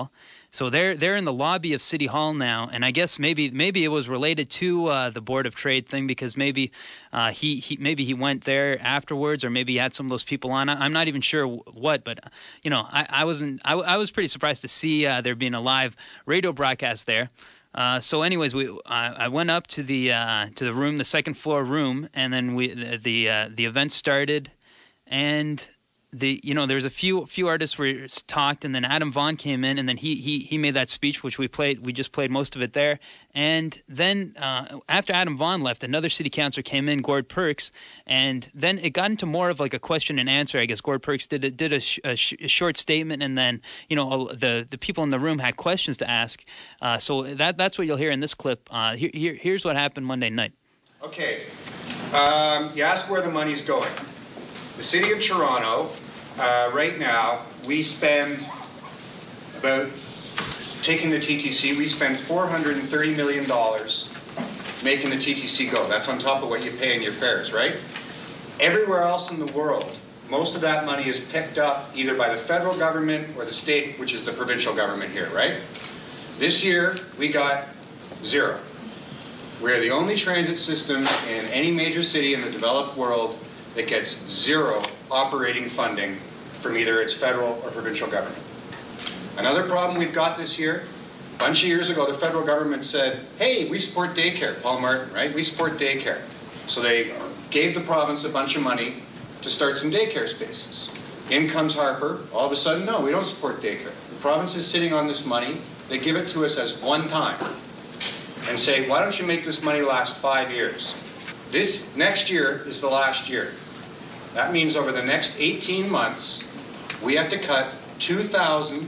So they're in the lobby of City Hall now, and I guess maybe it was related to the Board of Trade thing, because maybe he went there afterwards, or maybe he had some of those people on. I'm not even sure what, but I was pretty surprised to see there being a live radio broadcast there. So anyways, I went up to the room, the second floor room, and then the event started, and there's a few artists were talked, and then Adam Vaughn came in, and then he made that speech, which we just played most of it there. And then after Adam Vaughn left, another city councilor came in, Gord Perks, and then it got into more of like a question and answer. I guess Gord Perks did a short statement, and then the people in the room had questions to ask. So that's what you'll hear in this clip. Here's what happened Monday night. Okay, you ask where the money's going. The City of Toronto, right now, we spend about, taking the TTC, we spend $430 million making the TTC go. That's on top of what you pay in your fares, right? Everywhere else in the world, most of that money is picked up either by the federal government or the state, which is the provincial government here, right? This year, we got zero. We're the only transit system in any major city in the developed world that gets zero operating funding from either its federal or provincial government. Another problem we've got this year, a bunch of years ago, the federal government said, hey, we support daycare, Paul Martin, right? We support daycare. So they gave the province a bunch of money to start some daycare spaces. In comes Harper, all of a sudden, no, we don't support daycare. The province is sitting on this money, they give it to us as one time and say, why don't you make this money last 5 years? This next year is the last year. That means over the next 18 months, we have to cut 2,000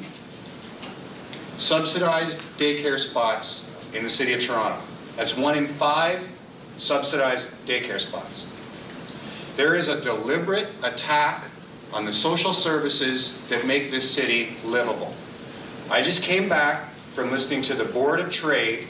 subsidized daycare spots in the City of Toronto. That's 1 in 5 subsidized daycare spots. There is a deliberate attack on the social services that make this city livable. I just came back from listening to the Board of Trade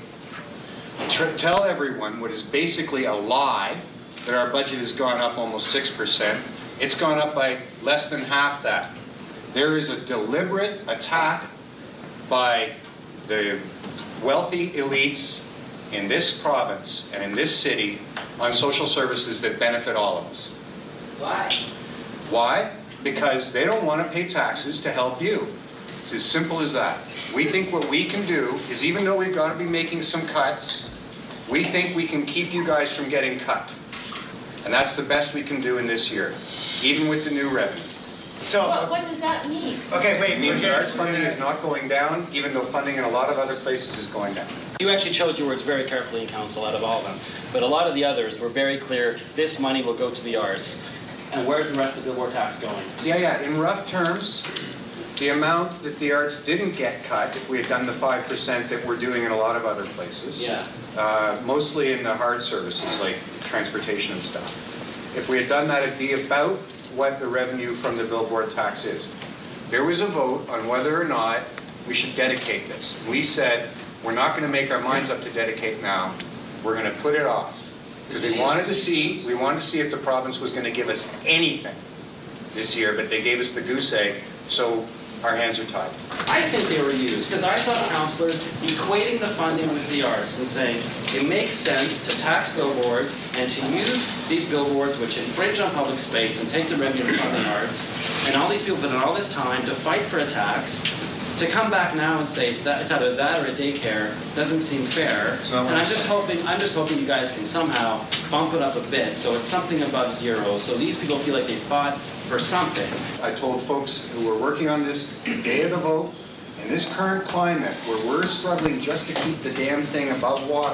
tell everyone what is basically a lie, that our budget has gone up almost 6%. It's gone up by less than half that. There is a deliberate attack by the wealthy elites in this province and in this city on social services that benefit all of us. Why? Why? Because they don't want to pay taxes to help you. It's as simple as that. We think what we can do is, even though we've got to be making some cuts, we think we can keep you guys from getting cut. And that's the best we can do in this year, even with the new revenue. So, what does that mean? Okay, wait. It means that arts funding is not going down, even though funding in a lot of other places is going down. You actually chose your words very carefully in council out of all of them. But a lot of the others were very clear, this money will go to the arts. And where's the rest of the billboard tax going? Yeah. In rough terms, the amount that the arts didn't get cut, if we had done the 5% that we're doing in a lot of other places, mostly in the hard services like transportation and stuff. If we had done that, it'd be about what the revenue from the billboard tax is. There was a vote on whether or not we should dedicate this. We said, we're not going to make our minds up to dedicate now. We're going to put it off. Because we wanted to see if the province was going to give us anything this year, but they gave us the goose egg, so our hands are tied. I think they were used, because I saw councillors equating the funding with the arts and saying it makes sense to tax billboards and to use these billboards which infringe on public space and take the revenue from the arts, and all these people put in all this time to fight for a tax, to come back now and say it's either that or a daycare doesn't seem fair. And I'm just hoping you guys can somehow bump it up a bit so it's something above zero, so these people feel like they fought for something. I told folks who were working on this the day of the vote, in this current climate where we're struggling just to keep the damn thing above water,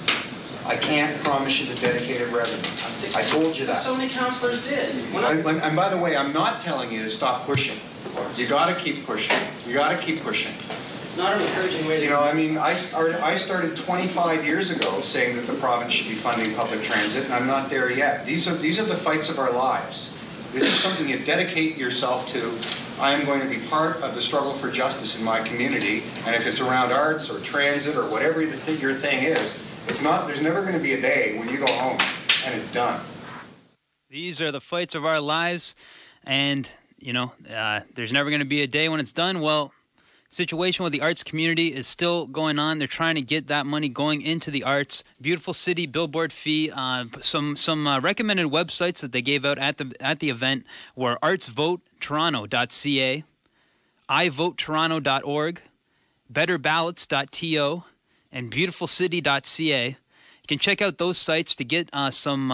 I can't promise you the dedicated revenue. I told you that. So many councillors did. And by the way, I'm not telling you to stop pushing. You got to keep pushing. You got to keep pushing. It's not an encouraging way to... You know, I mean, I started 25 years ago saying that the province should be funding public transit, and I'm not there yet. These are the fights of our lives. This is something you dedicate yourself to. I am going to be part of the struggle for justice in my community, and if it's around arts or transit or whatever your thing is, there's never going to be a day when you go home and it's done. These are the fights of our lives, and, there's never going to be a day when it's done. Well, situation with the arts community is still going on. They're trying to get that money going into the arts. Beautiful City billboard fee. Some recommended websites that they gave out at the event were artsvotetoronto.ca, iVoteToronto.org, betterballots.to, and beautifulcity.ca. You can check out those sites to get some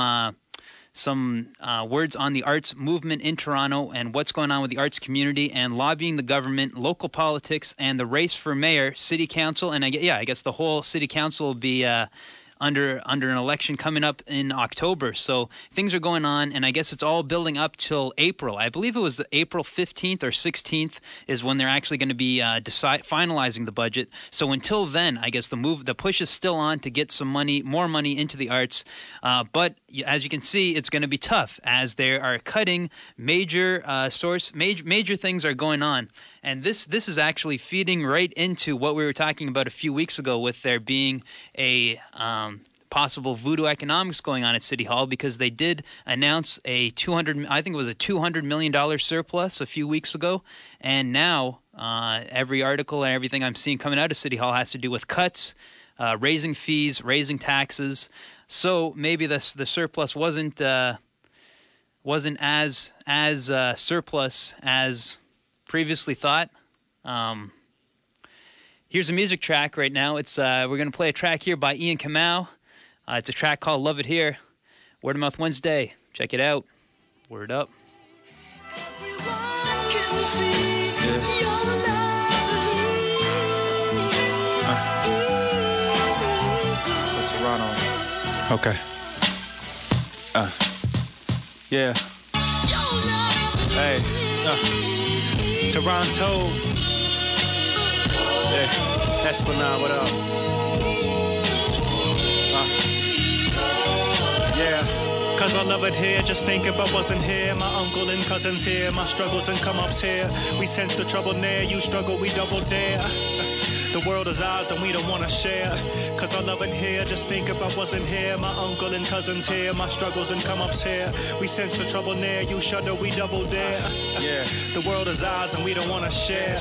words on the arts movement in Toronto and what's going on with the arts community and lobbying the government, local politics, and the race for mayor, city council, and I guess the whole city council will be under an election coming up in October. So things are going on, and I guess it's all building up till April. I believe it was the April 15th or 16th is when they're actually going to be finalizing the budget. So until then, I guess the push is still on to get some more money into the arts. But as you can see, it's going to be tough as they are cutting major things are going on. And this is actually feeding right into what we were talking about a few weeks ago with there being a possible voodoo economics going on at City Hall, because they did announce a $200 million surplus a few weeks ago. And now every article and everything I'm seeing coming out of City Hall has to do with cuts, raising fees, raising taxes. So maybe the surplus wasn't as surplus as previously thought. Here's a music track right now. It's we're going to play a track here by Ian Kamau. It's a track called Love It Here. Word of Mouth Wednesday. Check it out. Word up. Toronto. Okay. Yeah. Hey. Toronto. Yeah. Esplanade, what up? Yeah. Cause I love it here, just think if I wasn't here. My uncle and cousins here, my struggles and come-ups here. We sense the trouble near, you struggle, we double dare. The world is ours and we don't wanna share. Cause I love it here, just think if I wasn't here. My uncle and cousins here, my struggles and come-ups here. We sense the trouble near, you shudder, we double dare. Yeah. The world is ours and we don't wanna share.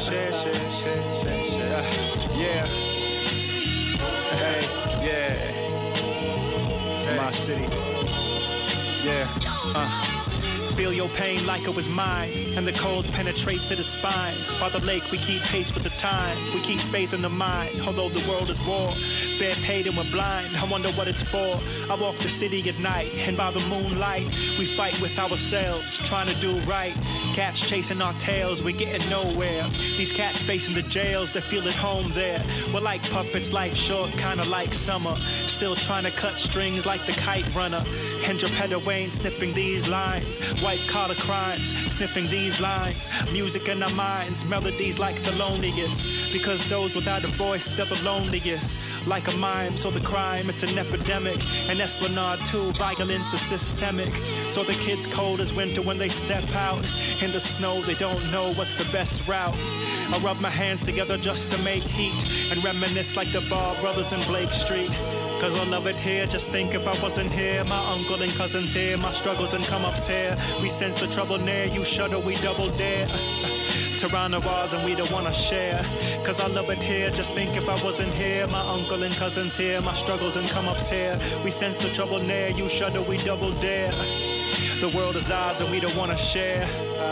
Yeah. Hey, yeah. My city. Yeah. Feel your pain like it was mine, and the cold penetrates to the spine. By the lake, we keep pace with the time. We keep faith in the mind, although the world is war. Fair paid and we're blind, I wonder what it's for. I walk the city at night, and by the moonlight, we fight with ourselves, trying to do right. Cats chasing our tails, we're getting nowhere. These cats facing the jails, they feel at home there. We're like puppets, life short, kinda like summer. Still trying to cut strings like the kite runner. And Geppetto ain't snipping these lines. White collar crimes, sniffing these lines. Music in our minds, melodies like the loneliest. Because those without a voice, they're the loneliest. Like a mime, so the crime, it's an epidemic. And Esplanade too, violence is systemic. So the kids cold as winter when they step out. In the snow, they don't know what's the best route. I rub my hands together just to make heat. And reminisce like the Bar Brothers in Blake Street. Cause I love it here, just think if I wasn't here. My uncle and cousins here, my struggles and come-ups here. We sense the trouble near, you shudder, we double dare. Toronto bars and we don't wanna share. Cause I love it here, just think if I wasn't here. My uncle and cousins here, my struggles and come-ups here. We sense the trouble near, you shudder, we double dare. The world is ours and we don't wanna share.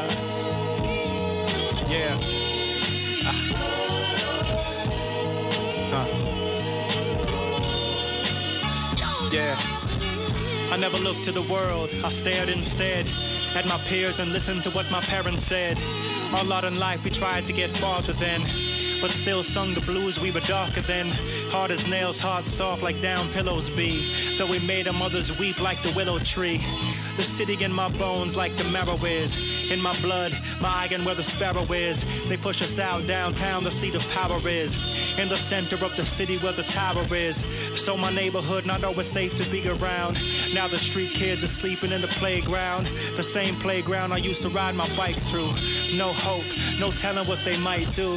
Yeah. Yeah. I never looked to the world, I stared instead at my peers and listened to what my parents said. Our lot in life we tried to get farther then, but still sung the blues, we were darker then. Hard as nails, heart soft like down pillows be. Though we made our mothers weep like the willow tree. The city in my bones like the marrow is. In my blood, my iron where the sparrow is. They push us out downtown, the seat of power is. In the center of the city where the tower is. So my neighborhood not always safe to be around. Now the street kids are sleeping in the playground. The same playground I used to ride my bike through. No hope, no telling what they might do.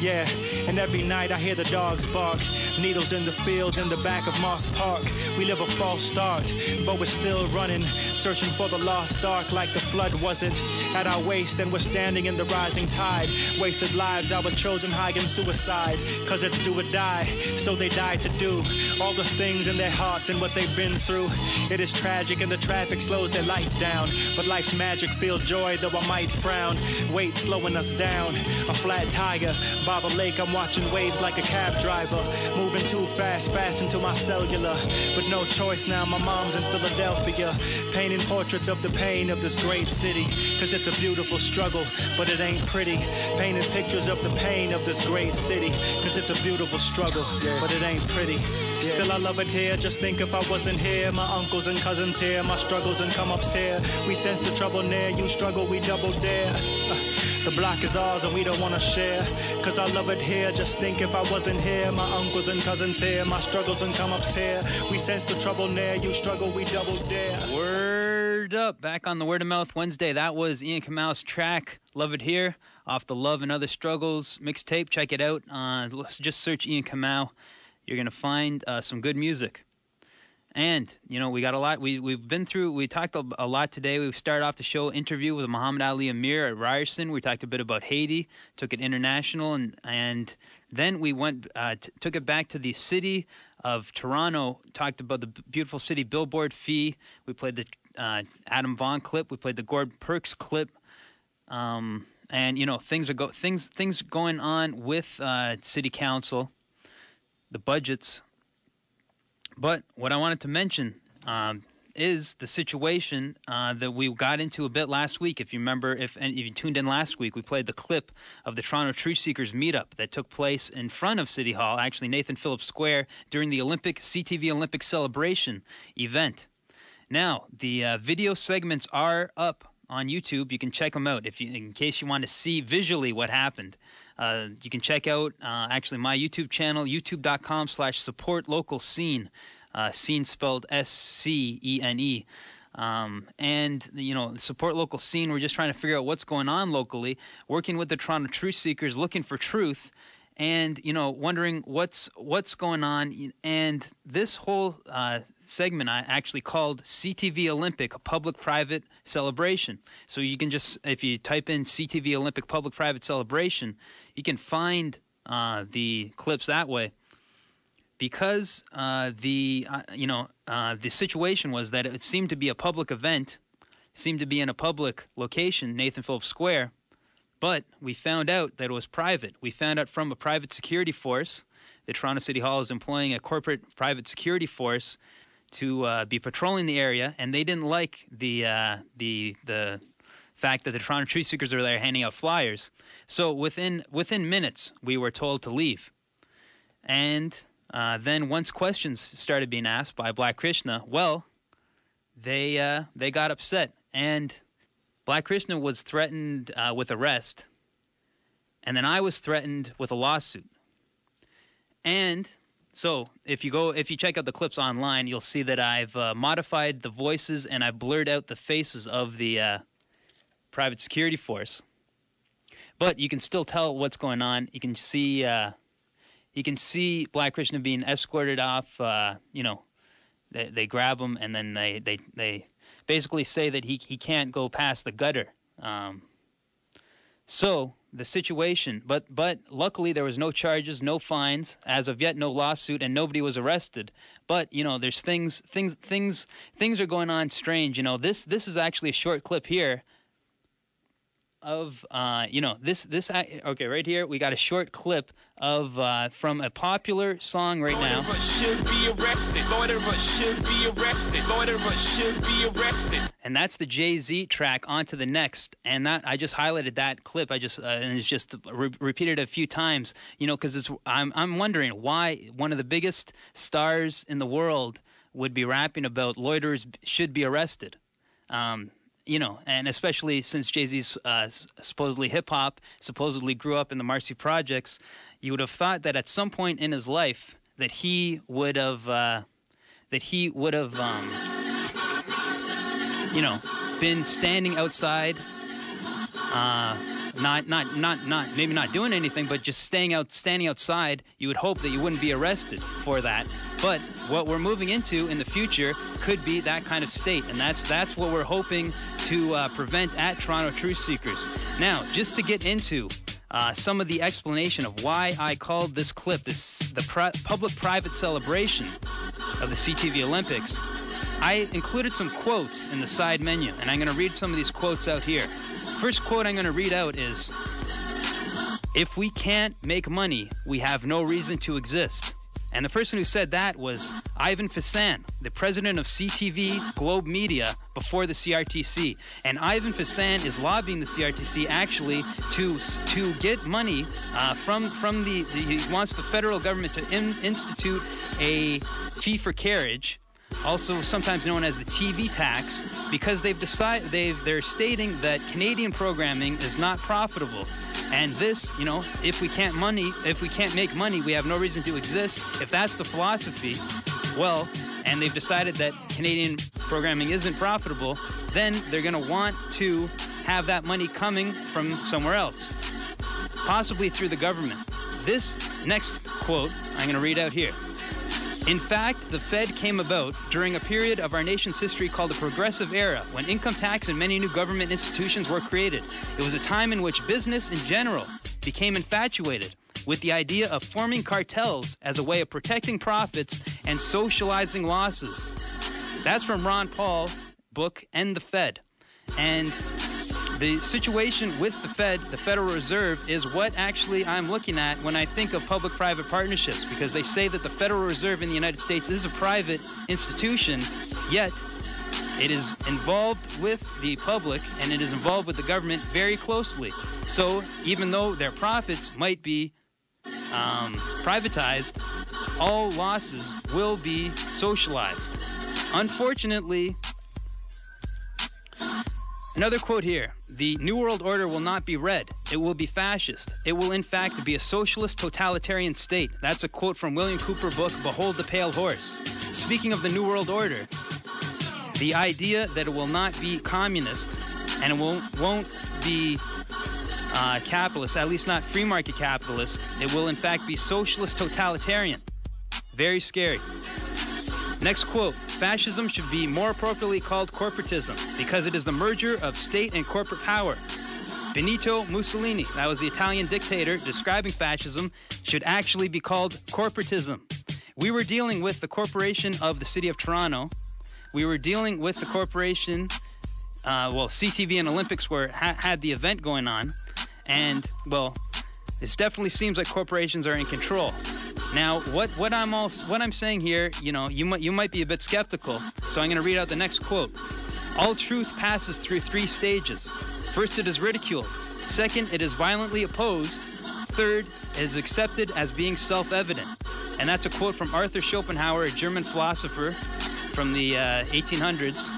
yeah. And every night I hear the dogs bark. Needles in the fields in the back of Moss Park. We live a false start, but we're still running, searching for the lost ark like the flood wasn't at our waist, and we're standing in the rising tide. Wasted lives, our children high in suicide, cause it's do or die, so they die to do all the things in their hearts and what they've been through. It is tragic and the traffic slows their life down, but life's magic, feel joy though I might frown. Weight slowing us down, a flat tire by the lake, I'm watching waves like a cab driver, moving too fast, fast into my cellular, but no choice now, my mom's in Philadelphia, painting portraits of the pain of this great city, cause it's a beautiful struggle, but it ain't pretty, painting pictures of the pain of this great city, cause it's a beautiful struggle, but it ain't pretty. Still I love it here, just think if I wasn't here, my uncles and cousins here, my struggles and come-ups here, we sense the trouble near, you struggle, we double dare. The block is ours and we don't wanna share, cause I love it here, just think if I wasn't here, my uncles and cousins here, my struggles and come-ups here, we sense the trouble near, you struggle, we double dare. Word up, back on the Word of Mouth Wednesday, that was Ian Kamau's track, Love It Here, off the Love and Other Struggles mixtape. Check it out, just search Ian Kamau, you're gonna find some good music. And, you know, we got a lot, we've been through, we talked a lot today. We've started off the show interview with Muhammad Ali Amir at Ryerson. We talked a bit about Haiti, took it international, and then we went, took it back to the city of Toronto, talked about the beautiful city billboard fee. We played the Adam Vaughn clip, we played the Gord Perks clip, and, you know, things going on with city council, the budgets. But what I wanted to mention is the situation that we got into a bit last week. If you remember, if you tuned in last week, we played the clip of the Toronto Truth Seekers meetup that took place in front of City Hall, actually Nathan Phillips Square, during the CTV Olympic celebration event. Now, the video segments are up on YouTube. You can check them out in case you want to see visually what happened. You can check out actually my YouTube channel, youtube.com/supportlocalscene, scene spelled SCENE. And, you know, Support Local Scene, we're just trying to figure out what's going on locally, working with the Toronto Truth Seekers, looking for truth, and, you know, wondering what's going on. And this whole segment I actually called CTV Olympic, a public-private celebration. So you can just, if you type in CTV Olympic public-private celebration, you can find the clips that way. Because the situation was that it seemed to be a public event, seemed to be in a public location, Nathan Phillips Square, but we found out that it was private. We found out from a private security force. The Toronto City Hall is employing a corporate private security force to be patrolling the area, and they didn't like the fact that the Toronto Truth Seekers are there handing out flyers. So within minutes, we were told to leave. And then once questions started being asked by Black Krishna, well, they got upset, and Black Krishna was threatened with arrest, and then I was threatened with a lawsuit. And so if you check out the clips online, you'll see that I've modified the voices and I blurred out the faces of the private security force. But you can still tell what's going on. You can see Black Krishna being escorted off. They grab him, and then they basically say that he can't go past the gutter. So the situation, but luckily there was no charges, no fines, as of yet no lawsuit, and nobody was arrested. But you know, there's things are going on strange. You know, this is actually a short clip here of okay, right here we got a short clip of from a popular song right now. And that's the Jay-Z track, On to the Next. And that I just highlighted that clip. And it's just repeated a few times, you know, because I'm wondering why one of the biggest stars in the world would be rapping about loiterers should be arrested. You know, and especially since Jay-Z's supposedly hip-hop, supposedly grew up in the Marcy Projects, you would have thought that at some point in his life that he would have, been standing outside maybe not doing anything, but just standing outside, you would hope that you wouldn't be arrested for that. But what we're moving into in the future could be that kind of state, and that's what we're hoping to prevent at Toronto Truth Seekers. Now, just to get into some of the explanation of why I called this clip the public-private celebration of the CTV Olympics, I included some quotes in the side menu, and I'm going to read some of these quotes out here. First quote I'm going to read out is, "If we can't make money, we have no reason to exist." And the person who said that was Ivan Fassan, the president of CTV Globe Media before the CRTC. And Ivan Fassan is lobbying the CRTC actually to get money from the he wants the federal government to institute a fee for carriage, also sometimes known as the TV tax, because they're stating that Canadian programming is not profitable. And this, if we can't make money, we have no reason to exist. If that's the philosophy, well, and they've decided that Canadian programming isn't profitable, then they're going to want to have that money coming from somewhere else, possibly through the government. This next quote I'm going to read out here. "In fact, the Fed came about during a period of our nation's history called the Progressive Era, when income tax and many new government institutions were created. It was a time in which business in general became infatuated with the idea of forming cartels as a way of protecting profits and socializing losses." That's from Ron Paul book, End the Fed. And the situation with the Fed, the Federal Reserve, is what actually I'm looking at when I think of public-private partnerships, because they say that the Federal Reserve in the United States is a private institution, yet it is involved with the public and it is involved with the government very closely. So even though their profits might be privatized, all losses will be socialized. Unfortunately, another quote here. "The New World Order will not be red. It will be fascist. It will, in fact, be a socialist totalitarian state." That's a quote from William Cooper book, Behold the Pale Horse. Speaking of the New World Order, the idea that it will not be communist and it won't be capitalist, at least not free market capitalist, it will, in fact, be socialist totalitarian. Very scary. Next quote, "Fascism should be more appropriately called corporatism because it is the merger of state and corporate power." Benito Mussolini, that was the Italian dictator describing fascism, should actually be called corporatism. We were dealing with the corporation of the city of Toronto. We were dealing with the corporation, CTV and Olympics had the event going on. And, well, it definitely seems like corporations are in control. Now, what I'm saying here, you might be a bit skeptical, so I'm going to read out the next quote. "All truth passes through 3 stages. First, it is ridiculed. Second, it is violently opposed. Third, it is accepted as being self-evident." And that's a quote from Arthur Schopenhauer, a German philosopher from the 1800s.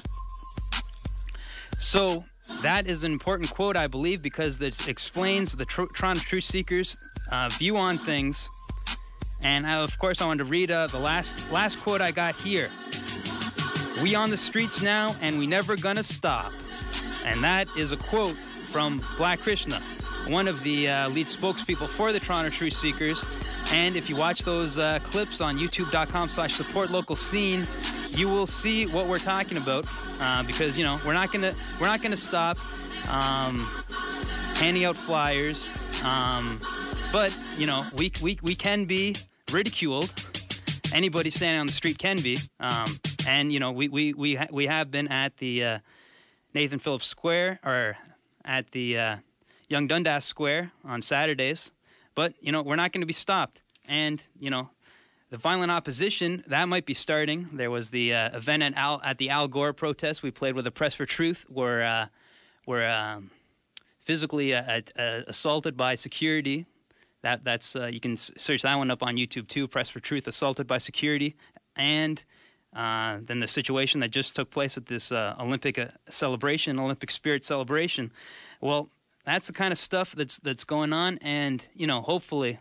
So that is an important quote, I believe, because this explains the Toronto Truth Seekers' view on things. And of course, I wanted to read the last quote I got here. "We on the streets now, and we never gonna stop." And that is a quote from Black Krishna, one of the lead spokespeople for the Toronto Truth Seekers. And if you watch those clips on youtube.com/supportlocalscene, you will see what we're talking about. Because we're not gonna stop handing out flyers. But we can be ridiculed. Anybody standing on the street can be. And we have been at the Nathan Phillips Square or at the Young Dundas Square on Saturdays. But we're not going to be stopped. And the violent opposition that might be starting. There was the event at the Al Gore protest. We played with the Press for Truth, where physically assaulted by security. That's you can search that one up on YouTube too. Press for Truth, assaulted by security, and then the situation that just took place at this Olympic celebration, Olympic Spirit celebration. Well, that's the kind of stuff that's going on, and hopefully,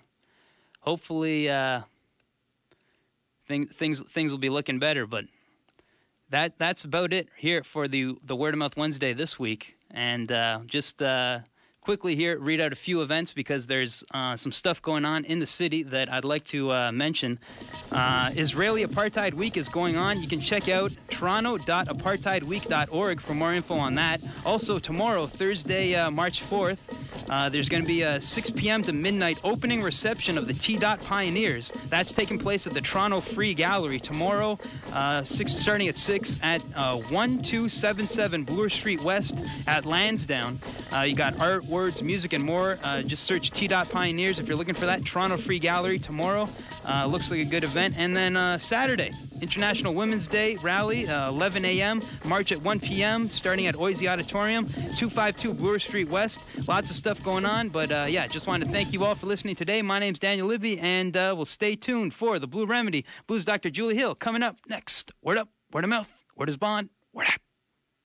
things will be looking better. But that's about it here for the Word of Mouth Wednesday this week, and just quickly here read out a few events because there's some stuff going on in the city that I'd like to mention. Israeli Apartheid Week is going on. You can check out toronto.apartheidweek.org for more info on that. Also, tomorrow, Thursday, March 4th, there's going to be a 6 p.m. to midnight opening reception of the T-Dot Pioneers. That's taking place at the Toronto Free Gallery tomorrow, starting at 6 at 1277 Bloor Street West at Lansdowne. You got art, words, music, and more. Just search T-Dot Pioneers if you're looking for that. Toronto Free Gallery tomorrow. Looks like a good event. And then Saturday, International Women's Day rally, 11 a.m., march at 1 p.m., starting at Oisey Auditorium, 252 Bloor Street West. Lots of stuff going on, but just wanted to thank you all for listening today. My name's Daniel Libby, and we'll stay tuned for the Blue Remedy. Blues Dr. Julie Hill coming up next. Word up, word of mouth, word is bond, word up.